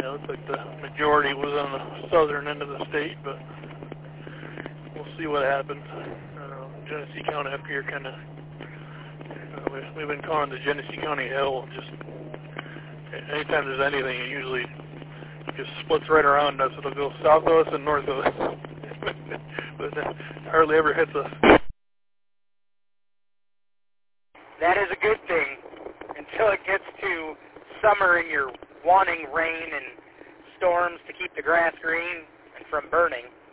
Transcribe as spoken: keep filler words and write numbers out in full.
it looks like the majority was on the southern end of the state, but we'll see what happens. Uh, Genesee County up here kind of, uh, we, we've been calling the Genesee County hell. Just anytime there's anything, it usually just splits right around us. It'll go south of us and north of us, but it hardly ever hits us. That is a good thing until it gets to summer and you're wanting rain and storms to keep the grass green and from burning.